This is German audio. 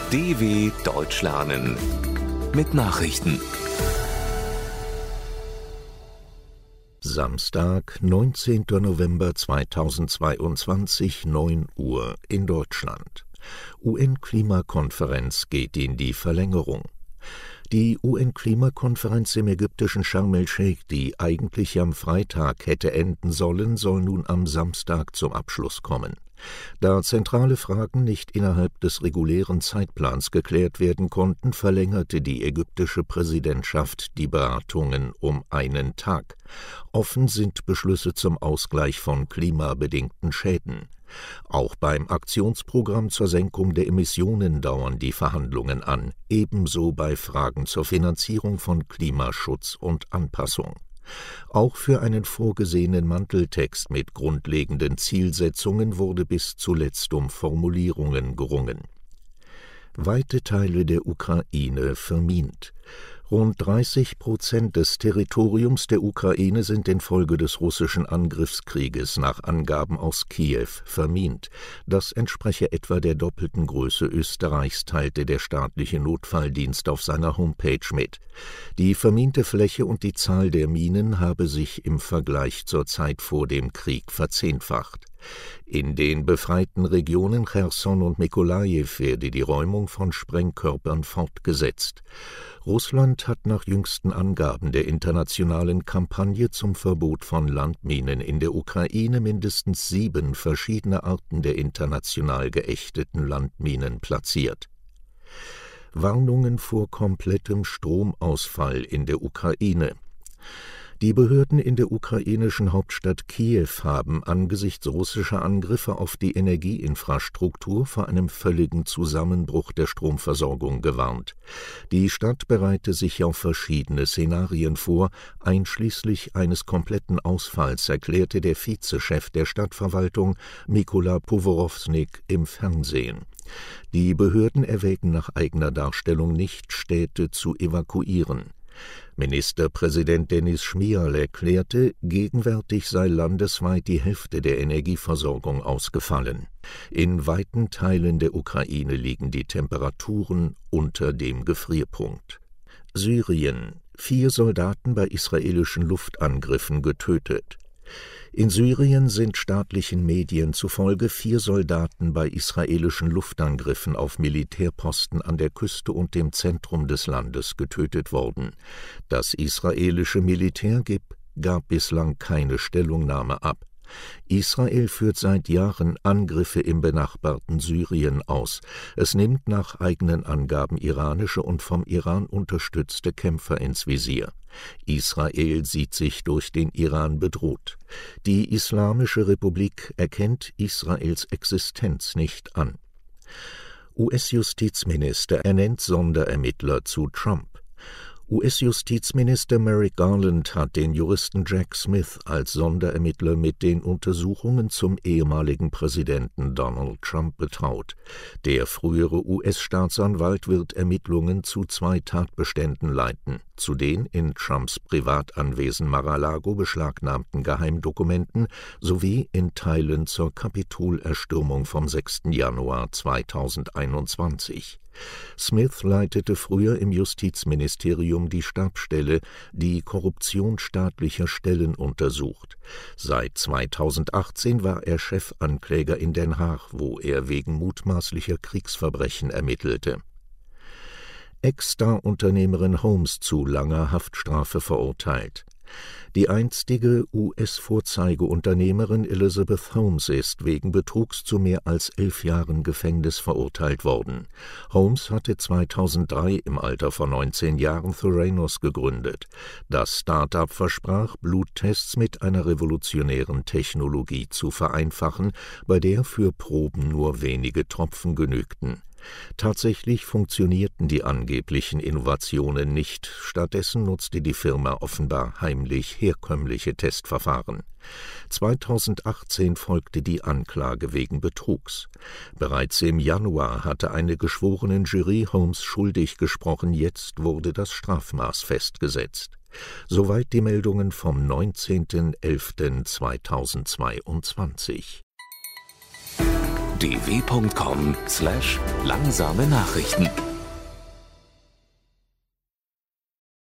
DW Deutsch lernen mit Nachrichten. Samstag, 19. November 2022, 9 Uhr in Deutschland. UN-Klimakonferenz geht in die Verlängerung. Die UN-Klimakonferenz im ägyptischen Sharm el-Sheikh, die eigentlich am Freitag hätte enden sollen, soll nun am Samstag zum Abschluss kommen. Da zentrale Fragen nicht innerhalb des regulären Zeitplans geklärt werden konnten, verlängerte die ägyptische Präsidentschaft die Beratungen um einen Tag. Offen sind Beschlüsse zum Ausgleich von klimabedingten Schäden. Auch beim Aktionsprogramm zur Senkung der Emissionen dauern die Verhandlungen an, ebenso bei Fragen zur Finanzierung von Klimaschutz und Anpassung. Auch für einen vorgesehenen Manteltext mit grundlegenden Zielsetzungen wurde bis zuletzt um Formulierungen gerungen. Weite Teile der Ukraine vermint. Rund 30% des Territoriums der Ukraine sind infolge des russischen Angriffskrieges nach Angaben aus Kiew vermint. Das entspreche etwa der doppelten Größe Österreichs, teilte der staatliche Notfalldienst auf seiner Homepage mit. Die verminte Fläche und die Zahl der Minen habe sich im Vergleich zur Zeit vor dem Krieg verzehnfacht. In den befreiten Regionen Cherson und Mykolajiw werde die Räumung von Sprengkörpern fortgesetzt. Russland hat nach jüngsten Angaben der internationalen Kampagne zum Verbot von Landminen in der Ukraine mindestens 7 verschiedene Arten der international geächteten Landminen platziert. Warnungen vor komplettem Stromausfall in der Ukraine. Die Behörden in der ukrainischen Hauptstadt Kiew haben angesichts russischer Angriffe auf die Energieinfrastruktur vor einem völligen Zusammenbruch der Stromversorgung gewarnt. Die Stadt bereite sich auf verschiedene Szenarien vor, einschließlich eines kompletten Ausfalls, erklärte der Vizechef der Stadtverwaltung Mykola Povorowsnik im Fernsehen. Die Behörden erwägen nach eigener Darstellung nicht, Städte zu evakuieren. Ministerpräsident Denis Shmyhal erklärte, gegenwärtig sei landesweit die Hälfte der Energieversorgung ausgefallen. In weiten Teilen der Ukraine liegen die Temperaturen unter dem Gefrierpunkt. Syrien: 4 Soldaten bei israelischen Luftangriffen getötet. In Syrien sind staatlichen Medien zufolge 4 Soldaten bei israelischen Luftangriffen auf Militärposten an der Küste und dem Zentrum des Landes getötet worden. Das israelische Militär gab bislang keine Stellungnahme ab. Israel führt seit Jahren Angriffe im benachbarten Syrien aus. Es nimmt nach eigenen Angaben iranische und vom Iran unterstützte Kämpfer ins Visier. Israel sieht sich durch den Iran bedroht. Die Islamische Republik erkennt Israels Existenz nicht an. US-Justizminister ernennt Sonderermittler zu Trump. US-Justizminister Merrick Garland hat den Juristen Jack Smith als Sonderermittler mit den Untersuchungen zum ehemaligen Präsidenten Donald Trump betraut. Der frühere US-Staatsanwalt wird Ermittlungen zu 2 Tatbeständen leiten, zu den in Trumps Privatanwesen Mar-a-Lago beschlagnahmten Geheimdokumenten sowie in Teilen zur Kapitolerstürmung vom 6. Januar 2021. Smith leitete früher im Justizministerium die Stabsstelle, die Korruption staatlicher Stellen untersucht. Seit 2018 war er Chefankläger in Den Haag, wo er wegen mutmaßlicher Kriegsverbrechen ermittelte. Ex-Star-Unternehmerin Holmes zu langer Haftstrafe verurteilt. Die einstige US-Vorzeigeunternehmerin Elizabeth Holmes ist wegen Betrugs zu mehr als 11 Jahren Gefängnis verurteilt worden. Holmes hatte 2003 im Alter von 19 Jahren Theranos gegründet. Das Start-up versprach, Bluttests mit einer revolutionären Technologie zu vereinfachen, bei der für Proben nur wenige Tropfen genügten. Tatsächlich funktionierten die angeblichen Innovationen nicht, stattdessen nutzte die Firma offenbar heimlich herkömmliche Testverfahren. 2018 folgte die Anklage wegen Betrugs. Bereits im Januar hatte eine Geschworenenjury Holmes schuldig gesprochen, jetzt wurde das Strafmaß festgesetzt. Soweit die Meldungen vom 19.11.2022. dw.com/langsame Nachrichten.